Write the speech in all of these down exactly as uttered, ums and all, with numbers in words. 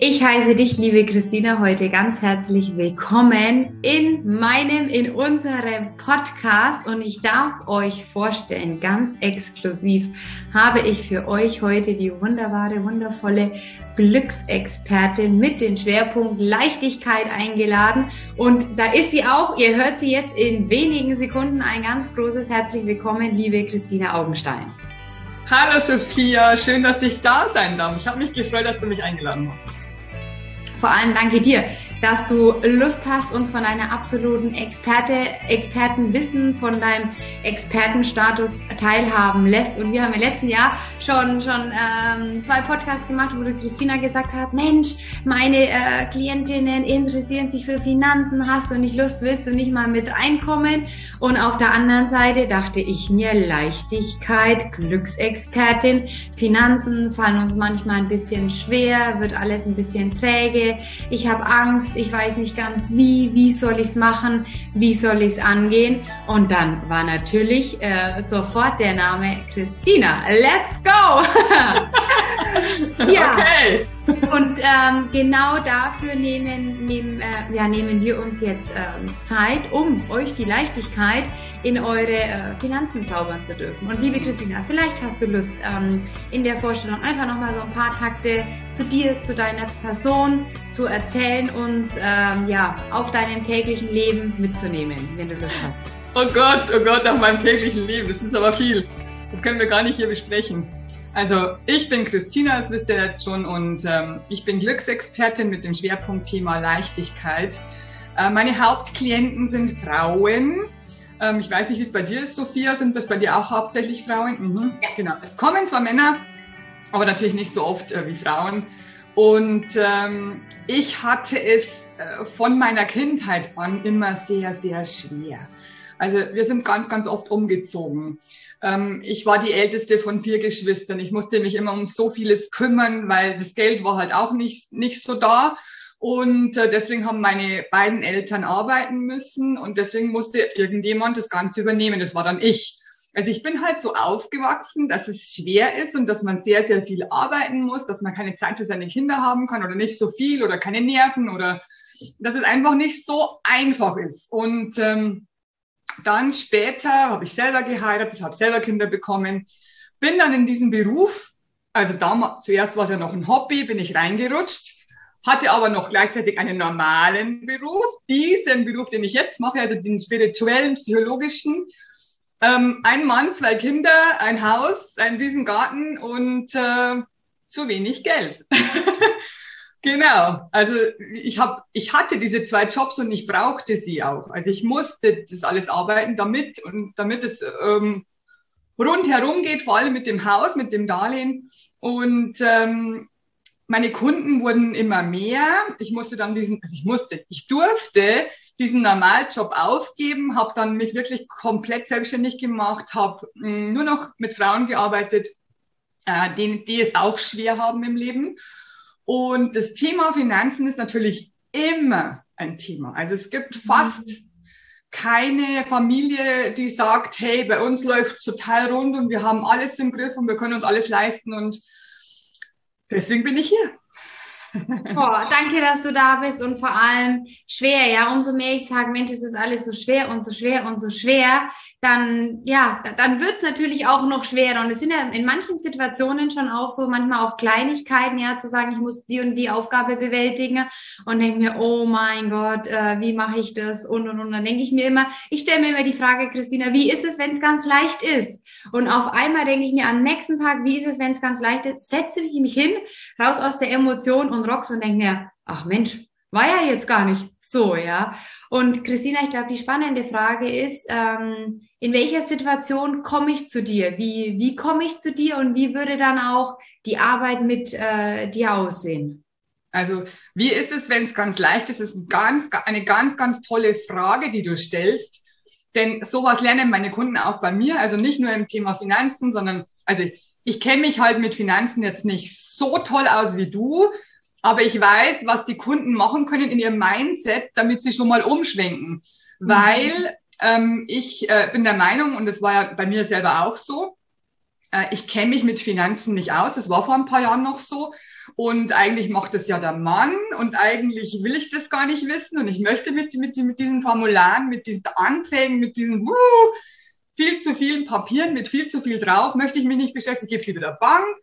Ich heiße dich, liebe Christina, heute ganz herzlich willkommen in meinem, in unserem Podcast und ich darf euch vorstellen, ganz exklusiv habe ich für euch heute die wunderbare, wundervolle Glücksexpertin mit dem Schwerpunkt Leichtigkeit eingeladen und da ist sie auch, ihr hört sie jetzt in wenigen Sekunden, ein ganz großes herzlich willkommen, liebe Christina Augenstein. Hallo Sophia, schön, dass ich da sein darf. Ich habe mich gefreut, dass du mich eingeladen hast. Vor allem danke dir, dass du Lust hast, uns von deiner absoluten Experte, Expertenwissen, von deinem Expertenstatus teilhaben lässt. Und wir haben im letzten Jahr schon schon ähm, zwei Podcasts gemacht, wo du Christina gesagt hast, Mensch, meine äh, Klientinnen interessieren sich für Finanzen, hast du nicht Lust, willst du nicht mal mit reinkommen? Und auf der anderen Seite dachte ich mir, Leichtigkeit, Glücksexpertin, Finanzen fallen uns manchmal ein bisschen schwer, wird alles ein bisschen träge. Ich habe Angst, ich weiß nicht ganz wie, wie soll ich es machen, wie soll ich es angehen. Und dann war natürlich äh, sofort der Name Christina. Let's go! Ja. Okay. Und ähm, genau dafür nehmen, nehmen, äh, ja, nehmen wir uns jetzt ähm, Zeit, um euch die Leichtigkeit in eure äh, Finanzen zaubern zu dürfen. Und liebe Christina, vielleicht hast du Lust, ähm, in der Vorstellung einfach nochmal so ein paar Takte zu dir, zu deiner Person zu erzählen, uns ähm, ja, auf deinem täglichen Leben mitzunehmen, wenn du Lust hast. Oh Gott, oh Gott, auf meinem täglichen Leben, das ist aber viel. Das können wir gar nicht hier besprechen. Also ich bin Christina, das wisst ihr jetzt schon, und ähm, ich bin Glücksexpertin mit dem Schwerpunktthema Leichtigkeit. Äh, meine Hauptklienten sind Frauen. Ähm, ich weiß nicht, wie es bei dir ist, Sophia. Sind das bei dir auch hauptsächlich Frauen? Mhm. Ja. Genau. Es kommen zwar Männer, aber natürlich nicht so oft äh, wie Frauen. Und ähm, ich hatte es äh, von meiner Kindheit an immer sehr, sehr schwer. Also wir sind ganz, ganz oft umgezogen. Ähm, ich war die älteste von vier Geschwistern. Ich musste mich immer um so vieles kümmern, weil das Geld war halt auch nicht, nicht so da. Und äh, deswegen haben meine beiden Eltern arbeiten müssen und deswegen musste irgendjemand das Ganze übernehmen. Das war dann ich. Also ich bin halt so aufgewachsen, dass es schwer ist und dass man sehr, sehr viel arbeiten muss, dass man keine Zeit für seine Kinder haben kann oder nicht so viel oder keine Nerven oder dass es einfach nicht so einfach ist. Und ähm, dann später habe ich selber geheiratet, habe selber Kinder bekommen, bin dann in diesen Beruf, also damals, zuerst war es ja noch ein Hobby, bin ich reingerutscht, hatte aber noch gleichzeitig einen normalen Beruf, diesen Beruf, den ich jetzt mache, also den spirituellen, psychologischen, ähm, ein Mann, zwei Kinder, ein Haus, einen riesen Garten und äh, zu wenig Geld. Genau, also ich hab, ich hatte diese zwei Jobs und ich brauchte sie auch. Also ich musste das alles arbeiten, damit und damit es ähm, rundherum geht, vor allem mit dem Haus, mit dem Darlehen. Und ähm, meine Kunden wurden immer mehr. Ich musste dann diesen, also ich musste, ich durfte diesen Normaljob aufgeben, habe dann mich wirklich komplett selbstständig gemacht, habe nur noch mit Frauen gearbeitet, äh, die, die es auch schwer haben im Leben. Und das Thema Finanzen ist natürlich immer ein Thema. Also es gibt fast keine Familie, die sagt, hey, bei uns läuft es total rund und wir haben alles im Griff und wir können uns alles leisten und deswegen bin ich hier. Boah, danke, dass du da bist und vor allem schwer, ja, umso mehr ich sage, Mensch, es ist alles so schwer und so schwer und so schwer, dann, ja, dann wird's natürlich auch noch schwerer und es sind ja in manchen Situationen schon auch so, manchmal auch Kleinigkeiten, ja, zu sagen, ich muss die und die Aufgabe bewältigen und denke mir, oh mein Gott, äh, wie mache ich das und und und, dann denke ich mir immer, ich stelle mir immer die Frage, Christina, wie ist es, wenn es ganz leicht ist? Und auf einmal denke ich mir am nächsten Tag, wie ist es, wenn es ganz leicht ist, setze ich mich hin, raus aus der Emotion und rock's und denke mir, ach Mensch, war ja jetzt gar nicht so, ja. Und Christina, ich glaube, die spannende Frage ist, ähm, in welcher Situation komme ich zu dir? Wie, wie komme ich zu dir und wie würde dann auch die Arbeit mit äh, dir aussehen? Also, wie ist es, wenn es ganz leicht ist? Das ist ein ganz, eine ganz, ganz tolle Frage, die du stellst. Denn sowas lernen meine Kunden auch bei mir. Also nicht nur im Thema Finanzen, sondern, also ich kenne mich halt mit Finanzen jetzt nicht so toll aus wie du. Aber ich weiß, was die Kunden machen können in ihrem Mindset, damit sie schon mal umschwenken. Mhm. Weil ähm, ich äh, bin der Meinung, und das war ja bei mir selber auch so, äh, ich kenne mich mit Finanzen nicht aus. Das war vor ein paar Jahren noch so. Und eigentlich macht das ja der Mann. Und eigentlich will ich das gar nicht wissen. Und ich möchte mit, mit, mit diesen Formularen, mit diesen Anträgen, mit diesen uh, viel zu vielen Papieren, mit viel zu viel drauf, möchte ich mich nicht beschäftigen. Ich gebe sie wieder der Bank,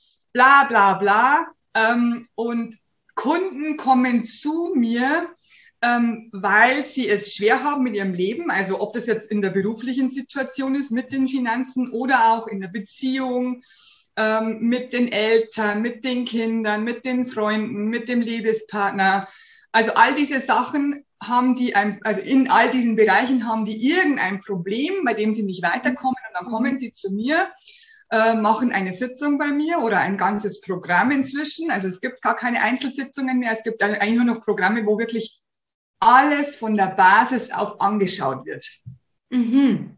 bla bla bla. Ähm, und Kunden kommen zu mir, ähm, weil sie es schwer haben mit ihrem Leben, also ob das jetzt in der beruflichen Situation ist mit den Finanzen oder auch in der Beziehung, ähm, mit den Eltern, mit den Kindern, mit den Freunden, mit dem Lebenspartner. Also all diese Sachen haben die, ein, also in all diesen Bereichen haben die irgendein Problem, bei dem sie nicht weiterkommen, und dann kommen sie zu mir, äh, machen eine Sitzung bei mir oder ein ganzes Programm inzwischen. Also es gibt gar keine Einzelsitzungen mehr, es gibt eigentlich nur noch Programme, wo wirklich alles von der Basis auf angeschaut wird. Mhm.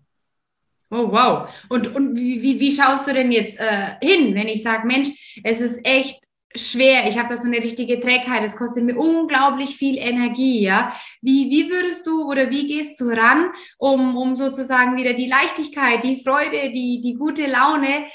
Oh, wow. Und, und wie, wie, wie schaust du denn jetzt äh, hin, wenn ich sage, Mensch, es ist echt schwer, ich habe da so eine richtige Trägheit, es kostet mir unglaublich viel Energie, ja? Wie, wie würdest du oder wie gehst du ran, um, um sozusagen wieder die Leichtigkeit, die Freude, die, die gute Laune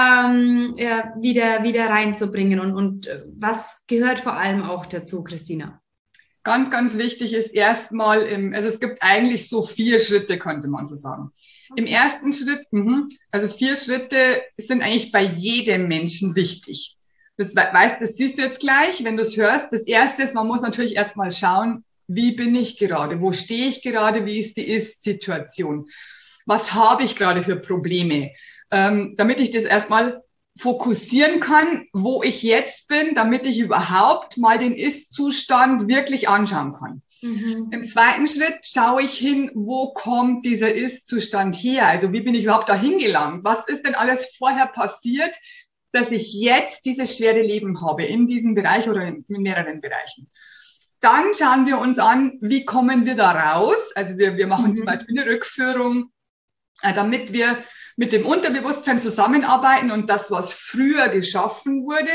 ähm, ja, wieder, wieder reinzubringen? Und, und was gehört vor allem auch dazu, Christina? Ganz, ganz wichtig ist erstmal, im, also es gibt eigentlich so vier Schritte, könnte man so sagen. Im ersten Schritt, also vier Schritte sind eigentlich bei jedem Menschen wichtig. Das weißt, das siehst du jetzt gleich, wenn du es hörst. Das erste ist, man muss natürlich erstmal schauen, wie bin ich gerade? Wo stehe ich gerade? Wie ist die Ist-Situation? Was habe ich gerade für Probleme? Ähm, damit ich das erstmal fokussieren kann, wo ich jetzt bin, damit ich überhaupt mal den Ist-Zustand wirklich anschauen kann. Mhm. Im zweiten Schritt schaue ich hin, wo kommt dieser Ist-Zustand her? Also wie bin ich überhaupt dahin gelangt? Was ist denn alles vorher passiert, dass ich jetzt dieses schwere Leben habe in diesem Bereich oder in mehreren Bereichen? Dann schauen wir uns an, wie kommen wir da raus? Also wir, wir machen mhm. zum Beispiel eine Rückführung, äh, damit wir mit dem Unterbewusstsein zusammenarbeiten und das, was früher geschaffen wurde,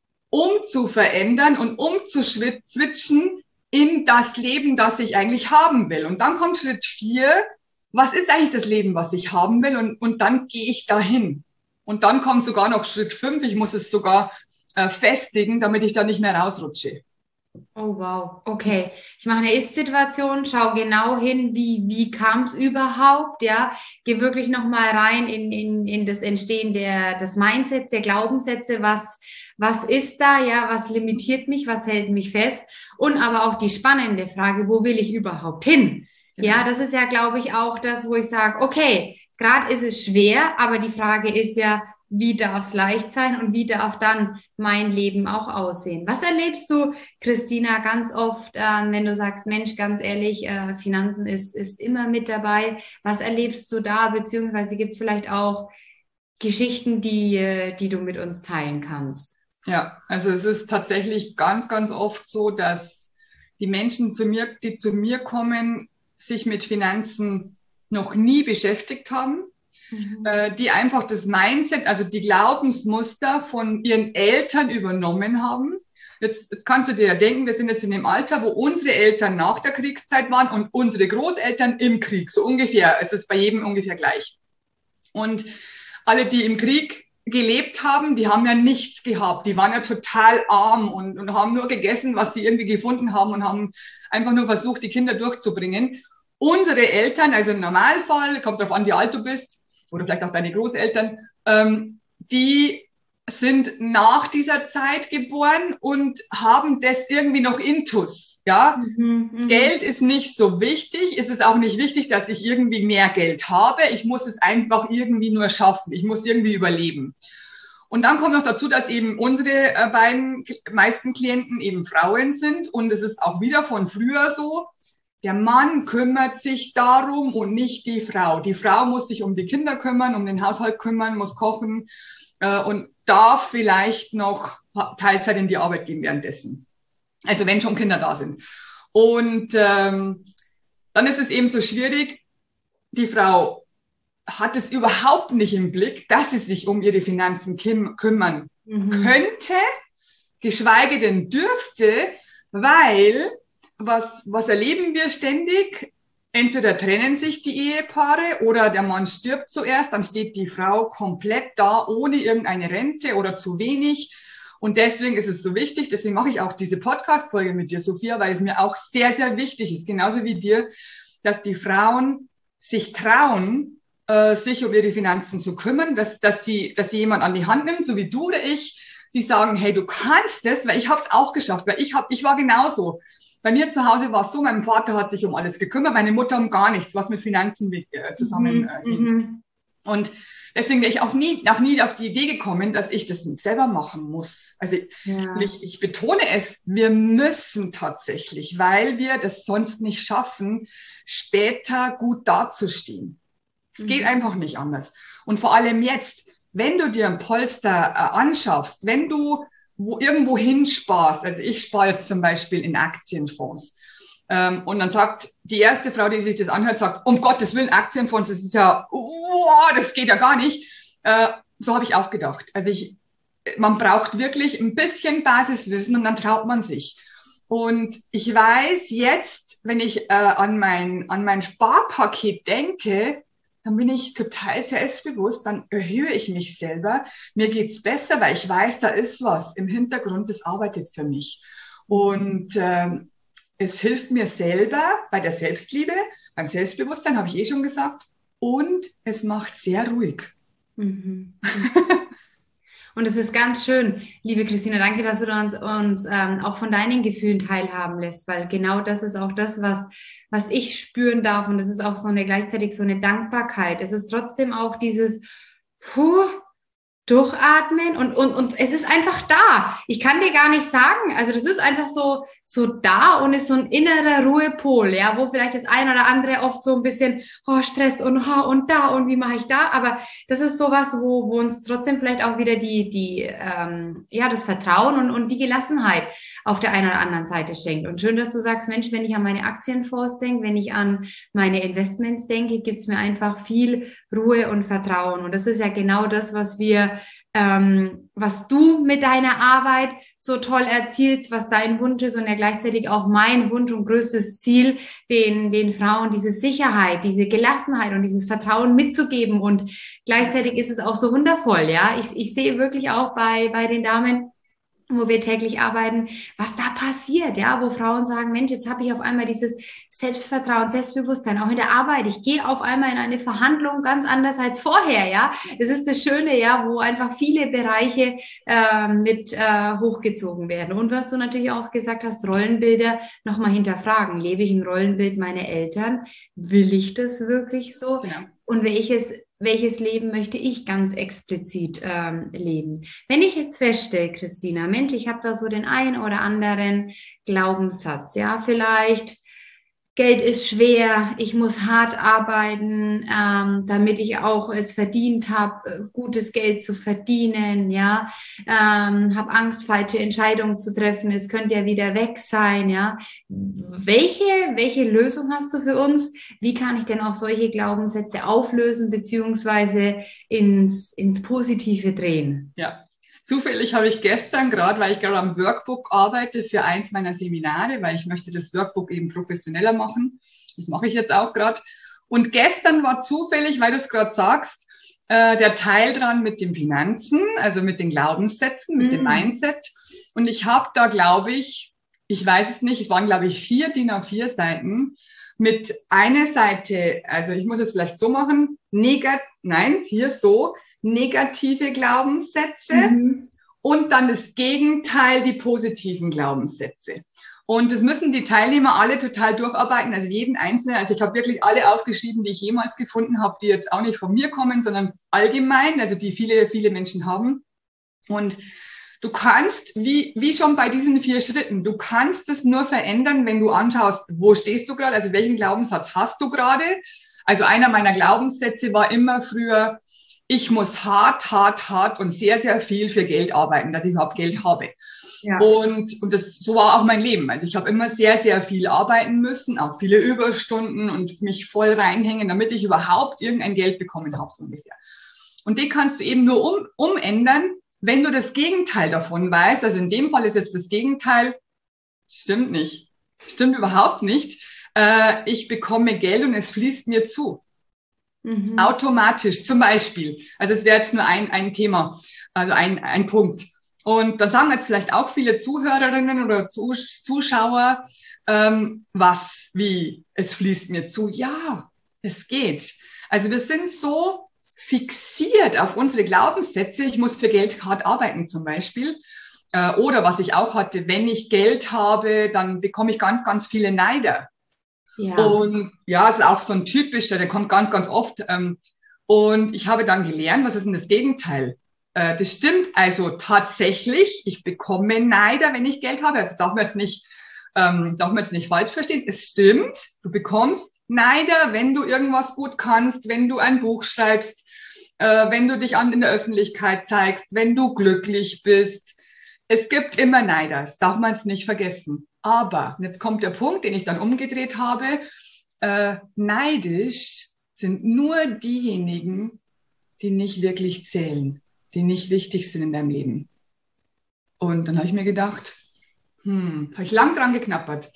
um zu verändern und um zu switchen in das Leben, das ich eigentlich haben will. Und dann kommt Schritt vier, was ist eigentlich das Leben, was ich haben will? Und, und dann gehe ich dahin. Und dann kommt sogar noch Schritt fünf, ich muss es sogar äh, festigen, damit ich da nicht mehr rausrutsche. Oh, wow. Okay. Ich mache eine Ist-Situation, schau genau hin, wie, wie kam es überhaupt, ja. Geh wirklich nochmal rein in, in, in das Entstehen der, des Mindsets, der Glaubenssätze, was, was ist da, ja, was limitiert mich, was hält mich fest? Und aber auch die spannende Frage, wo will ich überhaupt hin? Genau. Ja, das ist ja, glaube ich, auch das, wo ich sage, okay, gerade ist es schwer, aber die Frage ist ja, wie darf es leicht sein und wie darf dann mein Leben auch aussehen? Was erlebst du, Christina, ganz oft, äh, wenn du sagst, Mensch, ganz ehrlich, äh, Finanzen ist, ist immer mit dabei. Was erlebst du da? Beziehungsweise gibt es vielleicht auch Geschichten, die, äh, die du mit uns teilen kannst? Ja, also es ist tatsächlich ganz, ganz oft so, dass die Menschen, zu mir, die zu mir kommen, sich mit Finanzen noch nie beschäftigt haben. Mhm. Die einfach das Mindset, also die Glaubensmuster von ihren Eltern übernommen haben. Jetzt, jetzt kannst du dir ja denken, wir sind jetzt in dem Alter, wo unsere Eltern nach der Kriegszeit waren und unsere Großeltern im Krieg, so ungefähr. Es ist bei jedem ungefähr gleich. Und alle, die im Krieg gelebt haben, die haben ja nichts gehabt. Die waren ja total arm und, und haben nur gegessen, was sie irgendwie gefunden haben und haben einfach nur versucht, die Kinder durchzubringen. Unsere Eltern, also im Normalfall, kommt darauf an, wie alt du bist, oder vielleicht auch deine Großeltern, ähm, die sind nach dieser Zeit geboren und haben das irgendwie noch intus. Ja? Mhm, Geld ist nicht so wichtig. Es ist auch nicht wichtig, dass ich irgendwie mehr Geld habe. Ich muss es einfach irgendwie nur schaffen. Ich muss irgendwie überleben. Und dann kommt noch dazu, dass eben unsere äh, beiden meisten Klienten eben Frauen sind. Und es ist auch wieder von früher so, der Mann kümmert sich darum und nicht die Frau. Die Frau muss sich um die Kinder kümmern, um den Haushalt kümmern, muss kochen äh, und darf vielleicht noch Teilzeit in die Arbeit gehen währenddessen. Also wenn schon Kinder da sind. Und ähm, dann ist es eben so schwierig, die Frau hat es überhaupt nicht im Blick, dass sie sich um ihre Finanzen kim- kümmern mhm. könnte, geschweige denn dürfte, weil... Was, was erleben wir ständig? entweder trennen sich die Ehepaare oder der Mann stirbt zuerst, dann steht die Frau komplett da ohne irgendeine Rente oder zu wenig. Und deswegen ist es so wichtig, deswegen mache ich auch diese Podcast-Folge mit dir, Sophia, weil es mir auch sehr, sehr wichtig ist, genauso wie dir, dass die Frauen sich trauen, äh, sich um ihre Finanzen zu kümmern, dass, dass, sie, dass sie jemand an die Hand nimmt, so wie du oder ich, die sagen, hey, du kannst es, weil ich habe es auch geschafft, weil ich, hab, ich war genauso. Bei mir zu Hause war es so, mein Vater hat sich um alles gekümmert, meine Mutter um gar nichts, was mit Finanzen äh, zusammenhing. Mhm. Und deswegen wäre ich auch nie, auch nie auf die Idee gekommen, dass ich das selber machen muss. Also ja. ich, ich betone es, wir müssen tatsächlich, weil wir das sonst nicht schaffen, später gut dazustehen. Es mhm. geht einfach nicht anders. Und vor allem jetzt, wenn du dir ein Polster äh, anschaffst, wenn du wo irgendwo hinsparst, also ich spare jetzt zum Beispiel in Aktienfonds, ähm, und dann sagt die erste Frau, die sich das anhört, sagt, um Gottes Willen, Aktienfonds, das ist ja, oh, das geht ja gar nicht. Äh, so habe ich auch gedacht. Also ich, man braucht wirklich ein bisschen Basiswissen und dann traut man sich. Und ich weiß jetzt, wenn ich äh, an mein, an mein Sparpaket denke, dann bin ich total selbstbewusst, dann erhöhe ich mich selber. Mir geht's besser, weil ich weiß, da ist was im Hintergrund, das arbeitet für mich. Und ähm, es hilft mir selber bei der Selbstliebe, beim Selbstbewusstsein, habe ich eh schon gesagt. Und es macht sehr ruhig. Mhm. Und es ist ganz schön, liebe Christina, danke, dass du uns, uns ähm, auch von deinen Gefühlen teilhaben lässt, weil genau das ist auch das, was was ich spüren darf. Und es ist auch so eine gleichzeitig so eine Dankbarkeit. Es ist trotzdem auch dieses puh, Durchatmen und, und, und es ist einfach da. Ich kann dir gar nicht sagen, also das ist einfach so, so da und ist so ein innerer Ruhepol, ja, wo vielleicht das ein oder andere oft so ein bisschen, oh, Stress und, oh, und da und wie mache ich da, aber das ist sowas, wo, wo uns trotzdem vielleicht auch wieder die, die, ähm, ja, das Vertrauen und, und die Gelassenheit auf der einen oder anderen Seite schenkt. Und schön, dass du sagst, Mensch, wenn ich an meine Aktienfonds denke, wenn ich an meine Investments denke, gibt's mir einfach viel Ruhe und Vertrauen. Und das ist ja genau das, was wir Ähm, was du mit deiner Arbeit so toll erzielst, was dein Wunsch ist und ja gleichzeitig auch mein Wunsch und größtes Ziel, den, den Frauen diese Sicherheit, diese Gelassenheit und dieses Vertrauen mitzugeben. Und gleichzeitig ist es auch so wundervoll, ja. Ich, ich sehe wirklich auch bei, bei den Damen, wo wir täglich arbeiten, was da passiert, ja, wo Frauen sagen, Mensch, jetzt habe ich auf einmal dieses Selbstvertrauen, Selbstbewusstsein, auch in der Arbeit. Ich gehe auf einmal in eine Verhandlung ganz anders als vorher, ja. Das ist das Schöne, ja, wo einfach viele Bereiche äh, mit äh, hochgezogen werden. Und was du natürlich auch gesagt hast, Rollenbilder nochmal hinterfragen. Lebe ich ein Rollenbild meiner Eltern? Will ich das wirklich so? Genau. Und welches welches Leben möchte ich ganz explizit ähm, leben? Wenn ich jetzt feststelle, Christina, Mensch, ich habe da so den einen oder anderen Glaubenssatz, ja, vielleicht Geld ist schwer, ich muss hart arbeiten, ähm, damit ich auch es verdient habe, gutes Geld zu verdienen, ja, ähm, habe Angst, falsche Entscheidungen zu treffen, es könnte ja wieder weg sein, ja. Welche, welche Lösung hast du für uns? Wie kann ich denn auch solche Glaubenssätze auflösen, beziehungsweise ins, ins Positive drehen? Ja. Zufällig habe ich gestern gerade, weil ich gerade am Workbook arbeite für eins meiner Seminare, weil ich möchte das Workbook eben professioneller machen. Das mache ich jetzt auch gerade. Und gestern war zufällig, weil du es gerade sagst, äh, der Teil dran mit den Finanzen, also mit den Glaubenssätzen, mit mhm. dem Mindset. Und ich habe da, glaube ich, ich weiß es nicht, es waren, glaube ich, vier D I N A vier Seiten mit einer Seite, also ich muss es vielleicht so machen, negat, nein, hier so, negative Glaubenssätze mhm. und dann das Gegenteil, die positiven Glaubenssätze. Und das müssen die Teilnehmer alle total durcharbeiten, also jeden Einzelnen. Also ich habe wirklich alle aufgeschrieben, die ich jemals gefunden habe, die jetzt auch nicht von mir kommen, sondern allgemein, also die viele, viele Menschen haben. Und du kannst, wie, wie schon bei diesen vier Schritten, du kannst es nur verändern, wenn du anschaust, wo stehst du gerade, also welchen Glaubenssatz hast du gerade. Also einer meiner Glaubenssätze war immer früher, ich muss hart, hart, hart und sehr, sehr viel für Geld arbeiten, dass ich überhaupt Geld habe. Ja. Und, und das, so war auch mein Leben. Also ich habe immer sehr, sehr viel arbeiten müssen, auch viele Überstunden und mich voll reinhängen, damit ich überhaupt irgendein Geld bekommen habe, so ungefähr. Und den kannst du eben nur um, umändern, wenn du das Gegenteil davon weißt. Also in dem Fall ist jetzt das Gegenteil, stimmt nicht, stimmt überhaupt nicht. äh, ich bekomme Geld und es fließt mir zu. Mhm. Automatisch, zum Beispiel. Also es wäre jetzt nur ein, ein Thema, also ein, ein Punkt. Und dann sagen jetzt vielleicht auch viele Zuhörerinnen oder Zuschauer, ähm, was, wie, es fließt mir zu. Ja, es geht. Also wir sind so fixiert auf unsere Glaubenssätze. Ich muss für Geld hart arbeiten zum Beispiel. Äh, oder was ich auch hatte, wenn ich Geld habe, dann bekomme ich ganz, ganz viele Neider. Ja. Und ja, es ist auch so ein typischer, der kommt ganz, ganz oft. Ähm, und ich habe dann gelernt, was ist denn das Gegenteil? Äh, das stimmt also tatsächlich. Ich bekomme Neider, wenn ich Geld habe. Also darf man jetzt nicht, ähm, darf man jetzt nicht falsch verstehen. Es stimmt. Du bekommst Neider, wenn du irgendwas gut kannst, wenn du ein Buch schreibst, äh, wenn du dich an in der Öffentlichkeit zeigst, wenn du glücklich bist. Es gibt immer Neider. Das darf man es nicht vergessen. Aber, und jetzt kommt der Punkt, den ich dann umgedreht habe, äh, neidisch sind nur diejenigen, die nicht wirklich zählen, die nicht wichtig sind in deinem Leben. Und dann habe ich mir gedacht, hm, habe ich lang dran geknappert.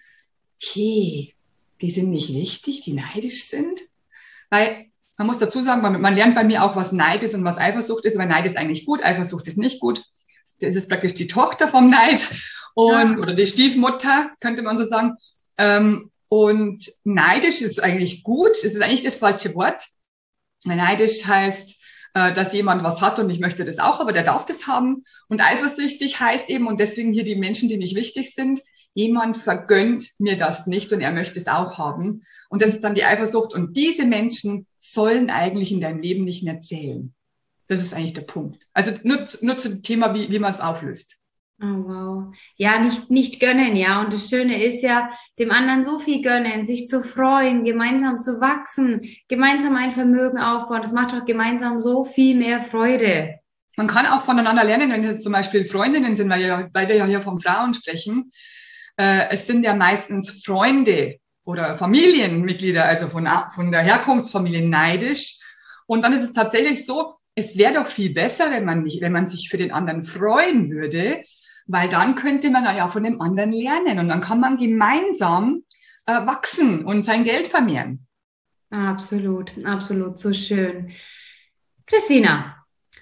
Okay, die sind nicht wichtig, die neidisch sind. Weil man muss dazu sagen, man, man lernt bei mir auch, was Neid ist und was Eifersucht ist, weil Neid ist eigentlich gut, Eifersucht ist nicht gut. Das ist praktisch die Tochter vom Neid und, ja. oder die Stiefmutter, könnte man so sagen. Ähm, und neidisch ist eigentlich gut, es ist eigentlich das falsche Wort. Neidisch heißt, äh, dass jemand was hat und ich möchte das auch, aber der darf das haben. Und eifersüchtig heißt eben, und deswegen hier die Menschen, die nicht wichtig sind, jemand vergönnt mir das nicht und er möchte es auch haben. Und das ist dann die Eifersucht. Und diese Menschen sollen eigentlich in deinem Leben nicht mehr zählen. Das ist eigentlich der Punkt. Also nur, nur zum Thema, wie, wie man es auflöst. Oh, wow. Ja, nicht, nicht gönnen, ja. Und das Schöne ist ja, dem anderen so viel gönnen, sich zu freuen, gemeinsam zu wachsen, gemeinsam ein Vermögen aufbauen. Das macht doch gemeinsam so viel mehr Freude. Man kann auch voneinander lernen, wenn jetzt zum Beispiel Freundinnen sind, weil, ja, weil wir ja hier von Frauen sprechen. Äh, es sind ja meistens Freunde oder Familienmitglieder, also von, von der Herkunftsfamilie neidisch. Und dann ist es tatsächlich so, es wäre doch viel besser, wenn man nicht, wenn man sich für den anderen freuen würde, weil dann könnte man ja von dem anderen lernen und dann kann man gemeinsam äh, wachsen und sein Geld vermehren. Absolut, absolut, so schön. Christina,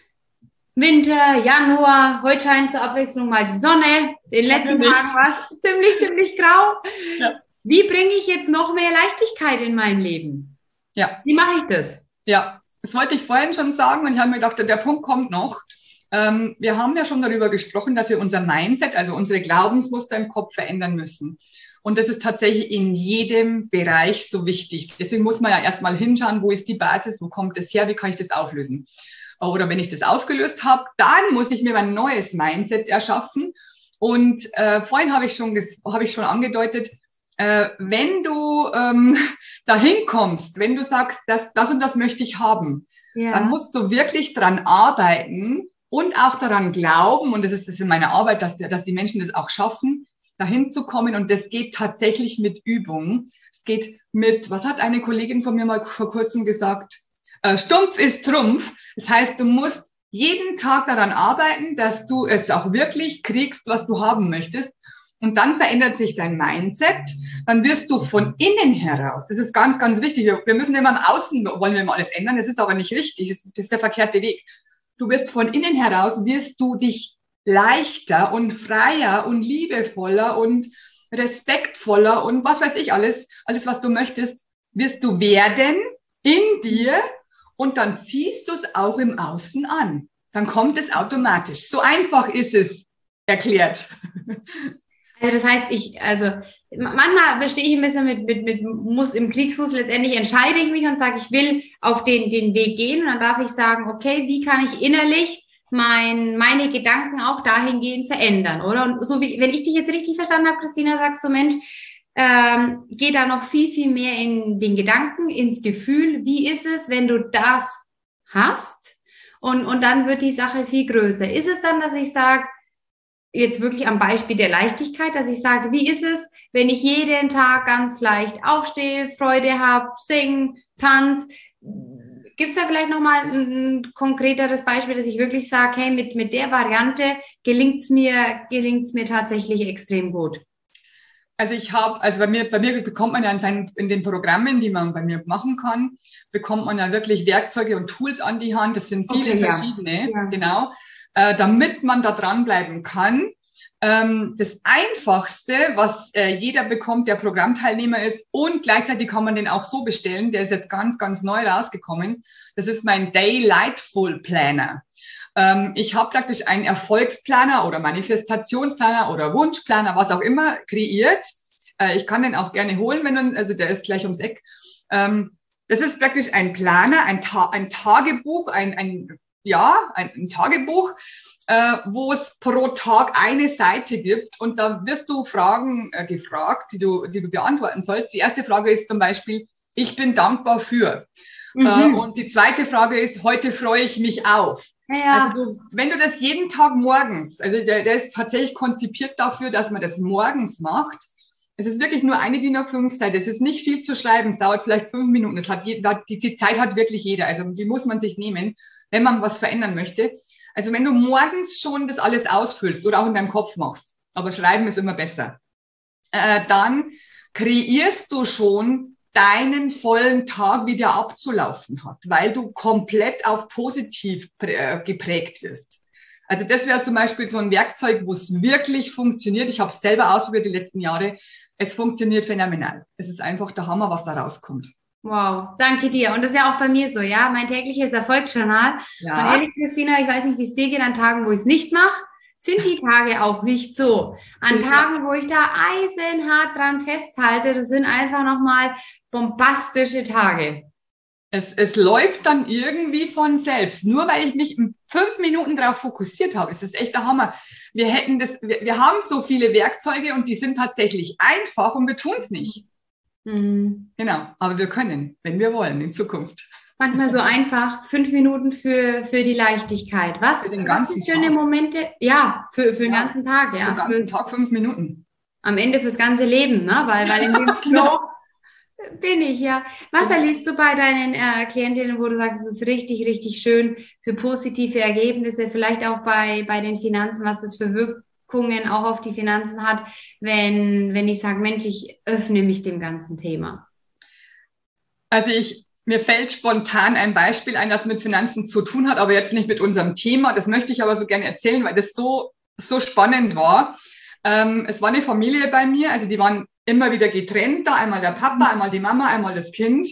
Winter, Januar, heute scheint zur Abwechslung mal die Sonne. In den letzten Tagen war es ziemlich, ziemlich grau. Ja. Wie bringe ich jetzt noch mehr Leichtigkeit in mein Leben? Ja. Wie mache ich das? Ja. Das wollte ich vorhin schon sagen und ich habe mir gedacht, der Punkt kommt noch. Ähm, wir haben ja schon darüber gesprochen, dass wir unser Mindset, also unsere Glaubensmuster im Kopf verändern müssen. Und das ist tatsächlich in jedem Bereich so wichtig. Deswegen muss man ja erstmal hinschauen, wo ist die Basis, wo kommt das her, wie kann ich das auflösen. Oder wenn ich das aufgelöst habe, dann muss ich mir mein neues Mindset erschaffen. Und äh, vorhin habe ich schon, habe ich schon angedeutet, Äh, wenn du ähm, dahin kommst, wenn du sagst, das, das und das möchte ich haben, ja. dann musst du wirklich dran arbeiten und auch daran glauben, und das ist das in meiner Arbeit, dass, dass die Menschen das auch schaffen, dahin zu kommen. Und das geht tatsächlich mit Übung. Es geht mit, was hat eine Kollegin von mir mal vor kurzem gesagt, äh, Stumpf ist Trumpf. Das heißt, du musst jeden Tag daran arbeiten, dass du es auch wirklich kriegst, was du haben möchtest. Und dann verändert sich dein Mindset, dann wirst du von innen heraus, das ist ganz, ganz wichtig, wir müssen immer im Außen, wollen wir immer alles ändern, das ist aber nicht richtig, das ist der verkehrte Weg. Du wirst von innen heraus, wirst du dich leichter und freier und liebevoller und respektvoller und was weiß ich alles, alles was du möchtest, wirst du werden in dir und dann ziehst du es auch im Außen an. Dann kommt es automatisch. So einfach ist es erklärt. Also das heißt, ich, also manchmal stehe ich ein bisschen mit, mit, mit muss im Kriegsfuß, letztendlich entscheide ich mich und sage, ich will auf den, den Weg gehen und dann darf ich sagen, okay, wie kann ich innerlich mein, meine Gedanken auch dahingehend verändern, oder? Und so wie, wenn ich dich jetzt richtig verstanden habe, Christina, sagst du, Mensch, ähm, geh da noch viel, viel mehr in den Gedanken, ins Gefühl, wie ist es, wenn du das hast? Und, und dann wird die Sache viel größer. Ist es dann, dass ich sage, jetzt wirklich am Beispiel der Leichtigkeit, dass ich sage, wie ist es, wenn ich jeden Tag ganz leicht aufstehe, Freude habe, sing, tanz? Gibt es da vielleicht nochmal ein, ein konkreteres Beispiel, dass ich wirklich sage, hey, mit, mit der Variante gelingt es mir, gelingt's mir tatsächlich extrem gut? Also ich habe, also bei mir, bei mir bekommt man ja in, seinen, in den Programmen, die man bei mir machen kann, bekommt man ja wirklich Werkzeuge und Tools an die Hand. Das sind viele okay, verschiedene, ja. genau, äh, damit man da dranbleiben kann. Ähm, das Einfachste, was äh, jeder bekommt, der Programmteilnehmer ist, und gleichzeitig kann man den auch so bestellen, der ist jetzt ganz, ganz neu rausgekommen. Das ist mein Daylightful Planner. Ähm, ich habe praktisch einen Erfolgsplaner oder Manifestationsplaner oder Wunschplaner, was auch immer, kreiert. Äh, ich kann den auch gerne holen, wenn man, also der ist gleich ums Eck. Ähm, das ist praktisch ein Planer, ein, Ta- ein Tagebuch, ein, ein, ja, ein, ein Tagebuch, äh, wo es pro Tag eine Seite gibt, und da wirst du Fragen äh, gefragt, die du, die du beantworten sollst. Die erste Frage ist zum Beispiel, ich bin dankbar für. Mhm. Äh, und die zweite Frage ist, heute freue ich mich auf. Ja. Also du, wenn du das jeden Tag morgens, also der, der ist tatsächlich konzipiert dafür, dass man das morgens macht. Es ist wirklich nur eine D I N A fünf Seite. Es ist nicht viel zu schreiben. Es dauert vielleicht fünf Minuten. Es hat je, die, die Zeit hat wirklich jeder. Also die muss man sich nehmen, wenn man was verändern möchte. Also wenn du morgens schon das alles ausfüllst oder auch in deinem Kopf machst, aber schreiben ist immer besser, äh, dann kreierst du schon deinen vollen Tag, wie der abzulaufen hat, weil du komplett auf positiv äh, geprägt wirst. Also das wäre zum Beispiel so ein Werkzeug, wo es wirklich funktioniert. Ich habe es selber ausprobiert die letzten Jahre. Es funktioniert phänomenal. Es ist einfach der Hammer, was da rauskommt. Wow, danke dir. Und das ist ja auch bei mir so, ja, mein tägliches Erfolgsjournal. Ja. Und ehrlich, Christina, ich weiß nicht, wie es dir geht, an Tagen, wo ich es nicht mache, sind die Tage auch nicht so. An Tagen, wo ich da eisenhart dran festhalte, das sind einfach nochmal bombastische Tage. Es, es läuft dann irgendwie von selbst. Nur weil ich mich in fünf Minuten darauf fokussiert habe. Es ist echt der Hammer. Wir hätten das, wir, wir haben so viele Werkzeuge und die sind tatsächlich einfach und wir tun es nicht. Mhm. Genau, aber wir können, wenn wir wollen, in Zukunft. Manchmal so einfach, fünf Minuten für, für die Leichtigkeit. Was, für den ganzen was sind schöne Tag. Momente? Ja, für, für den ja, ganzen Tag. Ja. Für den ganzen für, Tag fünf Minuten. Am Ende fürs ganze Leben, ne? Weil, weil in dem Flow bin ich, ja. Was ja. erlebst du bei deinen äh, Klientinnen, wo du sagst, es ist richtig, richtig schön für positive Ergebnisse, vielleicht auch bei, bei den Finanzen, was das für Wirkungen auch auf die Finanzen hat, wenn, wenn ich sage, Mensch, ich öffne mich dem ganzen Thema? Also ich, mir fällt spontan ein Beispiel ein, das mit Finanzen zu tun hat, aber jetzt nicht mit unserem Thema. Das möchte ich aber so gerne erzählen, weil das so, so spannend war. Ähm, es war eine Familie bei mir, also die waren immer wieder getrennt, da einmal der Papa, einmal die Mama, einmal das Kind.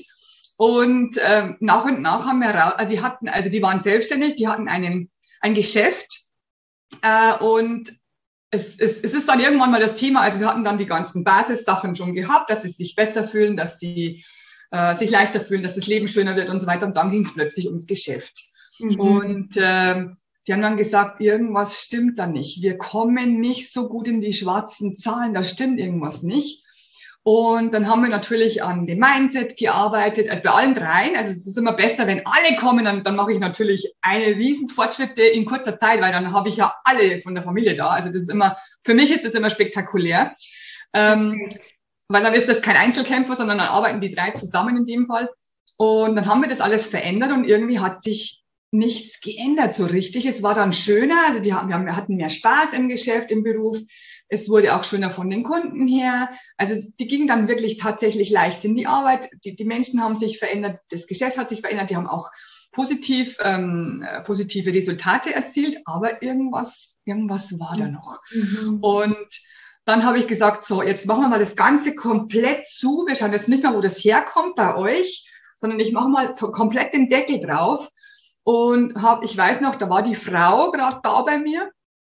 Und ähm, nach und nach haben wir raus, also die hatten, also die waren selbstständig, die hatten einen, ein Geschäft äh, und es, es, es ist dann irgendwann mal das Thema, also wir hatten dann die ganzen Basissachen schon gehabt, dass sie sich besser fühlen, dass sie äh, sich leichter fühlen, dass das Leben schöner wird und so weiter. Und dann ging es plötzlich ums Geschäft. Mhm. Und äh, die haben dann gesagt, irgendwas stimmt da nicht. Wir kommen nicht so gut in die schwarzen Zahlen, da stimmt irgendwas nicht. Und dann haben wir natürlich an dem Mindset gearbeitet, also bei allen dreien. Also es ist immer besser, wenn alle kommen, dann, dann mache ich natürlich eine riesen Fortschritte in kurzer Zeit, weil dann habe ich ja alle von der Familie da. Also das ist immer, für mich ist das immer spektakulär. Ähm, weil dann ist das kein Einzelkämpfer, sondern dann arbeiten die drei zusammen in dem Fall. Und dann haben wir das alles verändert und irgendwie hat sich nichts geändert so richtig. Es war dann schöner, also die haben, wir hatten mehr Spaß im Geschäft, im Beruf. Es wurde auch schöner von den Kunden her. Also die gingen dann wirklich tatsächlich leicht in die Arbeit. Die, die Menschen haben sich verändert, das Geschäft hat sich verändert. Die haben auch positiv ähm, positive Resultate erzielt, aber irgendwas irgendwas war da noch. Mhm. Und dann habe ich gesagt, so, jetzt machen wir mal das Ganze komplett zu. Wir schauen jetzt nicht mehr, wo das herkommt bei euch, sondern ich mache mal t- komplett den Deckel drauf. Und habe, ich weiß noch, da war die Frau gerade da bei mir.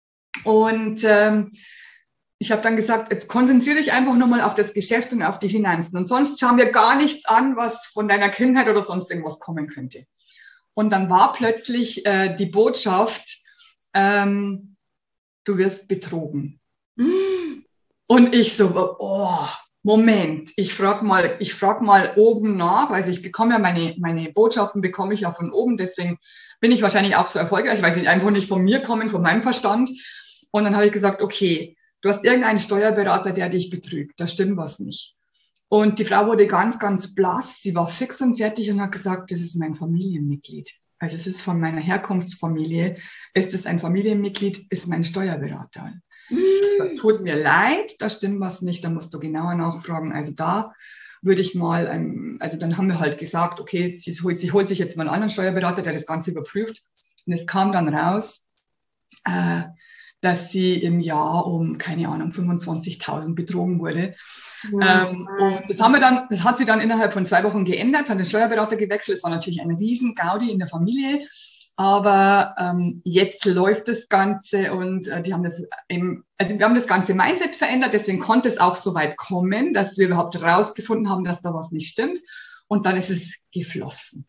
Und ähm, ich habe dann gesagt, jetzt konzentriere dich einfach nur mal auf das Geschäft und auf die Finanzen. Und sonst schauen wir gar nichts an, was von deiner Kindheit oder sonst irgendwas kommen könnte. Und dann war plötzlich äh, die Botschaft, ähm, du wirst betrogen. Mm. Und ich so, oh, Moment, ich frag mal, ich frag mal oben nach, also ich bekomme ja meine, meine Botschaften bekomme ich ja von oben, deswegen bin ich wahrscheinlich auch so erfolgreich, weil sie einfach nicht von mir kommen, von meinem Verstand. Und dann habe ich gesagt, okay, du hast irgendeinen Steuerberater, der dich betrügt, da stimmt was nicht. Und die Frau wurde ganz, ganz blass, sie war fix und fertig und hat gesagt, das ist mein Familienmitglied. Also es ist von meiner Herkunftsfamilie, ist es ein Familienmitglied, ist mein Steuerberater. Mhm. Ich sag, tut mir leid, da stimmt was nicht, da musst du genauer nachfragen. Also da würde ich mal, ähm, also dann haben wir halt gesagt, okay, sie holt, sie holt sich jetzt mal einen anderen Steuerberater, der das Ganze überprüft. Und es kam dann raus, äh, dass sie im Jahr um, keine Ahnung, fünfundzwanzigtausend betrogen wurde. Ja. Ähm, und das haben wir dann, das hat sie dann innerhalb von zwei Wochen geändert, hat den Steuerberater gewechselt. Es war natürlich ein riesen Gaudi in der Familie. Aber ähm, jetzt läuft das Ganze und äh, die haben das eben, also wir haben das ganze Mindset verändert, deswegen konnte es auch so weit kommen, dass wir überhaupt rausgefunden haben, dass da was nicht stimmt. Und dann ist es geflossen.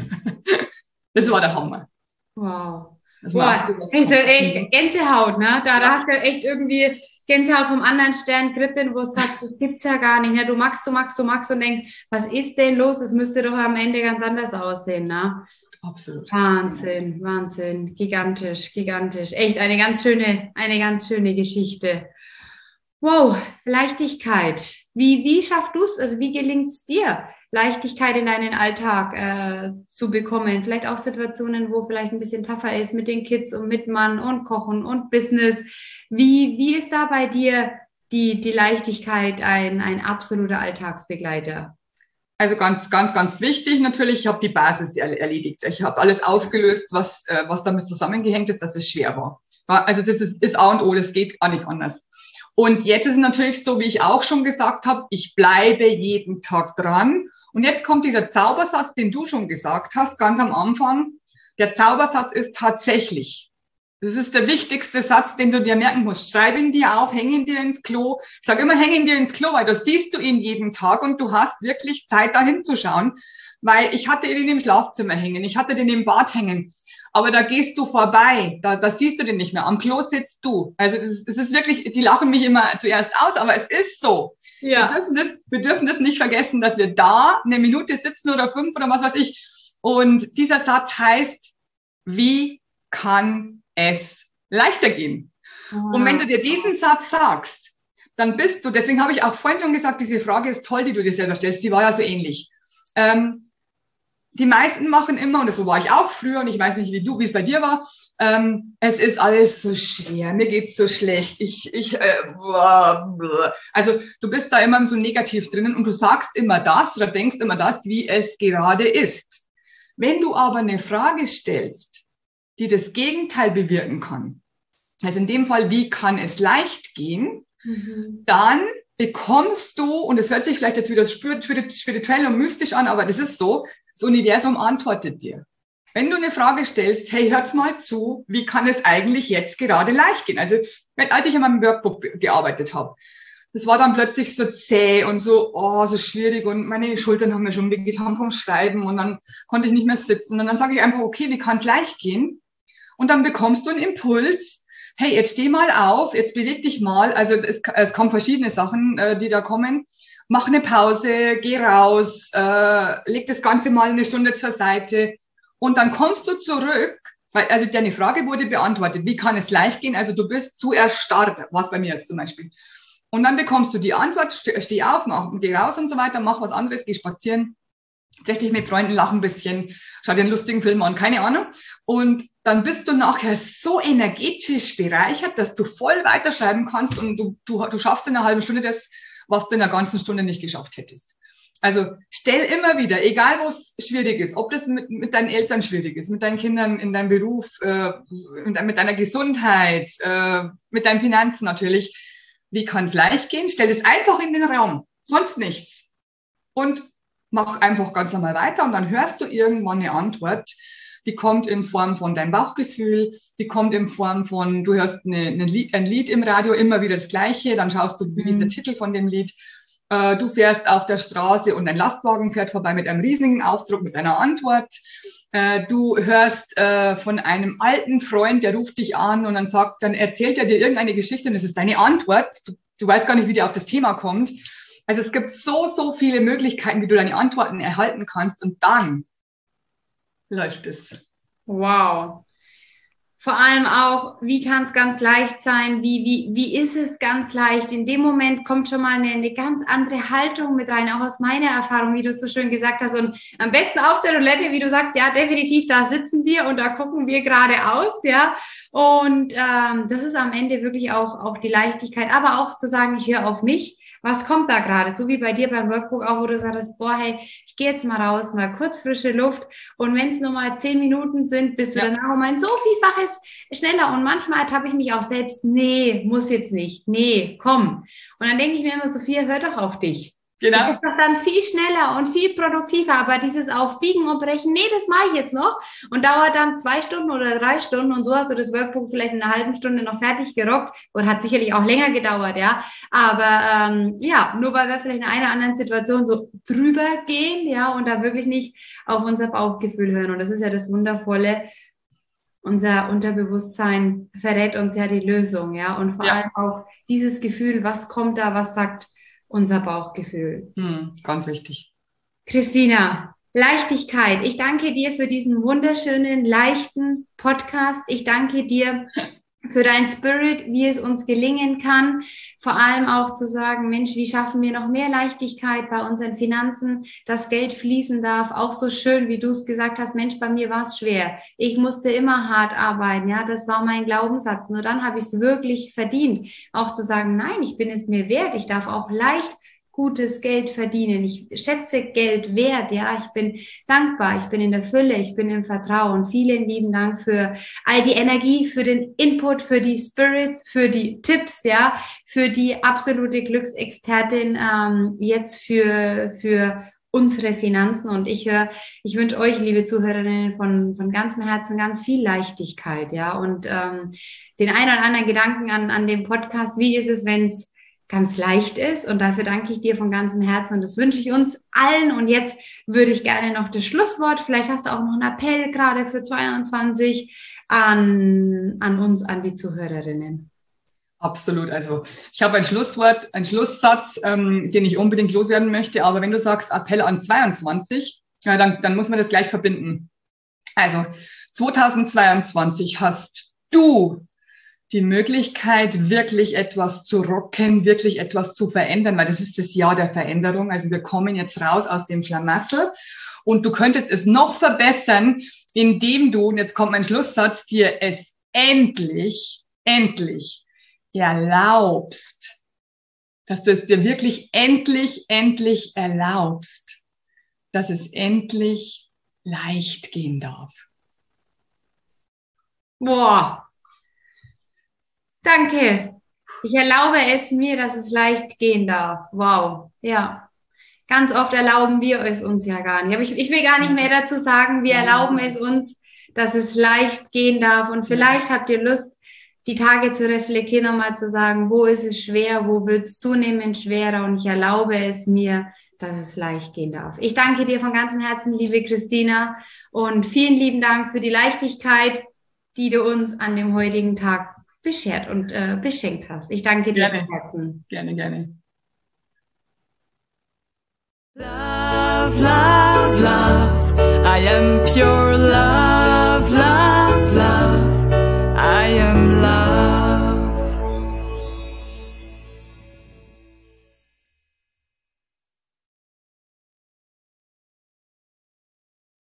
Das war der Hammer. Wow. Das Boah, so echt, echt Gänsehaut, ne? Da, ja. da hast du echt irgendwie Gänsehaut vom anderen Stern, Grippe, wo du sagst, das gibt's ja gar nicht, ne? Du magst, du magst, du magst und denkst, was ist denn los? Es müsste doch am Ende ganz anders aussehen, ne? Absolut. Wahnsinn, Wahnsinn. Gigantisch, gigantisch. Echt eine ganz schöne, eine ganz schöne Geschichte. Wow, Leichtigkeit. Wie, wie schaffst du es, also wie gelingt es dir, Leichtigkeit in deinen Alltag äh, zu bekommen? Vielleicht auch Situationen, wo vielleicht ein bisschen tougher ist mit den Kids und mit Mann und Kochen und Business. Wie, wie ist da bei dir die, die Leichtigkeit ein, ein absoluter Alltagsbegleiter? Also ganz, ganz, ganz wichtig natürlich, ich habe die Basis erledigt. Ich habe alles aufgelöst, was, äh, was damit zusammengehängt ist, dass es schwer war. Also das ist, ist A und O, das geht gar nicht anders. Und jetzt ist es natürlich so, wie ich auch schon gesagt habe, ich bleibe jeden Tag dran. Und jetzt kommt dieser Zaubersatz, den du schon gesagt hast, ganz am Anfang. Der Zaubersatz ist tatsächlich. Das ist der wichtigste Satz, den du dir merken musst. Schreib ihn dir auf, häng ihn dir ins Klo. Ich sage immer, häng ihn dir ins Klo, weil da siehst du ihn jeden Tag und du hast wirklich Zeit, da hinzuschauen. Weil ich hatte den im Schlafzimmer hängen, ich hatte den im Bad hängen. Aber da gehst du vorbei, da, da siehst du den nicht mehr. Am Klo sitzt du. Also das, das ist wirklich, die lachen mich immer zuerst aus, aber es ist so. Ja. Wir dürfen das, wir dürfen das nicht vergessen, dass wir da eine Minute sitzen oder fünf oder was weiß ich. Und dieser Satz heißt, wie kann es leichter gehen? Wow. Und wenn du dir diesen Satz sagst, dann bist du, deswegen habe ich auch vorhin schon gesagt, diese Frage ist toll, die du dir selber stellst, die war ja so ähnlich. Ähm, die meisten machen immer, und so war ich auch früher, und ich weiß nicht, wie du, wie es bei dir war, ähm, es ist alles so schwer, mir geht's so schlecht, ich, ich, äh, also du bist da immer so negativ drinnen und du sagst immer das oder denkst immer das, wie es gerade ist. Wenn du aber eine Frage stellst, die das Gegenteil bewirken kann, also in dem Fall, wie kann es leicht gehen, mhm. dann bekommst du, und es hört sich vielleicht jetzt wieder spirituell und mystisch an, aber das ist so, das Universum antwortet dir. Wenn du eine Frage stellst, hey, hört's mal zu, wie kann es eigentlich jetzt gerade leicht gehen? Also, wenn, als ich an meinem Workbook gearbeitet habe, das war dann plötzlich so zäh und so, oh, so schwierig und meine Schultern haben mir schon wehgetan vom Schreiben und dann konnte ich nicht mehr sitzen und dann sage ich einfach, okay, wie kann es leicht gehen? Und dann bekommst du einen Impuls, hey, jetzt steh mal auf, jetzt beweg dich mal. Also es, es kommen verschiedene Sachen, äh, die da kommen. Mach eine Pause, geh raus, äh, leg das Ganze mal eine Stunde zur Seite und dann kommst du zurück, weil also deine Frage wurde beantwortet, wie kann es leicht gehen? Also du bist zu erstarrt, was bei mir jetzt zum Beispiel. Und dann bekommst du die Antwort, steh, steh auf, mach, geh raus und so weiter, mach was anderes, geh spazieren. Treff dich mit Freunden, lach ein bisschen, schau dir einen lustigen Film an, keine Ahnung. Und dann bist du nachher so energetisch bereichert, dass du voll weiterschreiben kannst und du, du, du schaffst in einer halben Stunde das, was du in einer ganzen Stunde nicht geschafft hättest. Also stell immer wieder, egal wo es schwierig ist, ob das mit, mit deinen Eltern schwierig ist, mit deinen Kindern in deinem Beruf, äh, mit deiner Gesundheit, äh, mit deinen Finanzen natürlich, wie kann es leicht gehen? Stell das einfach in den Raum, sonst nichts. Und mach einfach ganz normal weiter und dann hörst du irgendwann eine Antwort, die kommt in Form von deinem Bauchgefühl, die kommt in Form von, du hörst eine, eine Lied, ein Lied im Radio, immer wieder das Gleiche, dann schaust du, wie ist der Titel von dem Lied. Äh, du fährst auf der Straße und ein Lastwagen fährt vorbei mit einem riesigen Aufdruck, mit einer Antwort. Äh, du hörst äh, von einem alten Freund, der ruft dich an und dann sagt, dann erzählt er dir irgendeine Geschichte und das ist deine Antwort. Du, du weißt gar nicht, wie der auf das Thema kommt. Also es gibt so, so viele Möglichkeiten, wie du deine Antworten erhalten kannst und dann läuft es. Wow. vor allem auch, wie kann es ganz leicht sein? Wie, wie, wie ist es ganz leicht? In dem Moment kommt schon mal eine, eine ganz andere Haltung mit rein, auch aus meiner Erfahrung, wie du es so schön gesagt hast. Und am besten auf der Roulette, wie du sagst, ja, definitiv, da sitzen wir und da gucken wir geradeaus, ja. Und ähm, das ist am Ende wirklich auch, auch die Leichtigkeit, aber auch zu sagen, ich höre auf mich. Was kommt da gerade? So wie bei dir beim Workbook auch, wo du sagst, boah, hey, ich gehe jetzt mal raus, mal kurz frische Luft. Und wenn es nur mal zehn Minuten sind, bist du ja danach um ein so vielfaches schneller. Und manchmal ertappe ich mich auch selbst, nee, muss jetzt nicht. Nee, komm. Und dann denke ich mir immer, Sophia, hör doch auf dich. Genau. Das ist doch dann viel schneller und viel produktiver, aber dieses Aufbiegen und Brechen, nee, das mache ich jetzt noch und dauert dann zwei Stunden oder drei Stunden und so hast du das Workbook vielleicht in einer halben Stunde noch fertig gerockt und hat sicherlich auch länger gedauert, ja, aber ähm, ja, nur weil wir vielleicht in einer anderen Situation so drüber gehen, ja, und da wirklich nicht auf unser Bauchgefühl hören und das ist ja das Wundervolle, unser Unterbewusstsein verrät uns ja die Lösung, ja, und vor ja. allem auch dieses Gefühl, was kommt da, was sagt unser Bauchgefühl. Hm, ganz wichtig. Christina, Leichtigkeit. Ich danke dir für diesen wunderschönen, leichten Podcast. Ich danke dir für dein Spirit, wie es uns gelingen kann. Vor allem auch zu sagen, Mensch, wie schaffen wir noch mehr Leichtigkeit bei unseren Finanzen, dass Geld fließen darf. Auch so schön, wie du es gesagt hast, Mensch, bei mir war es schwer. Ich musste immer hart arbeiten. Ja, das war mein Glaubenssatz. Nur dann habe ich es wirklich verdient. Auch zu sagen, nein, ich bin es mir wert. Ich darf auch leicht gutes Geld verdienen. Ich schätze Geld wert, ja. Ich bin dankbar, ich bin in der Fülle, ich bin im Vertrauen. Vielen lieben Dank für all die Energie, für den Input, für die Spirits, für die Tipps, ja, für die absolute Glücksexpertin ähm, jetzt für für unsere Finanzen. Und ich höre, ich wünsche euch, liebe Zuhörerinnen, von von ganzem Herzen ganz viel Leichtigkeit, ja, und ähm, den einen oder anderen Gedanken an an dem Podcast. Wie ist es, wenn es ganz leicht ist und dafür danke ich dir von ganzem Herzen und das wünsche ich uns allen und jetzt würde ich gerne noch das Schlusswort, vielleicht hast du auch noch einen Appell gerade für zweiundzwanzig an, an uns, an die Zuhörerinnen. Absolut, also ich habe ein Schlusswort, einen Schlusssatz, ähm, den ich unbedingt loswerden möchte, aber wenn du sagst Appell an zweiundzwanzig, ja, dann, dann muss man das gleich verbinden. Also zweitausendzweiundzwanzig hast du die Möglichkeit, wirklich etwas zu rocken, wirklich etwas zu verändern, weil das ist das Jahr der Veränderung. Also wir kommen jetzt raus aus dem Schlamassel und du könntest es noch verbessern, indem du, und jetzt kommt mein Schlusssatz, dir es endlich, endlich erlaubst, dass du es dir wirklich endlich, endlich erlaubst, dass es endlich leicht gehen darf. Boah. Danke. Ich erlaube es mir, dass es leicht gehen darf. Wow. Ja. Ganz oft erlauben wir es uns ja gar nicht. Aber ich, ich will gar nicht mehr dazu sagen, wir erlauben es uns, dass es leicht gehen darf. Und vielleicht habt ihr Lust, die Tage zu reflektieren, nochmal zu sagen, wo ist es schwer, wo wird es zunehmend schwerer und ich erlaube es mir, dass es leicht gehen darf. Ich danke dir von ganzem Herzen, liebe Christina, und vielen lieben Dank für die Leichtigkeit, die du uns an dem heutigen Tag beschert und äh, beschenkt hast. Ich danke dir von Herzen. Gerne, gerne. Love, love, love, I am pure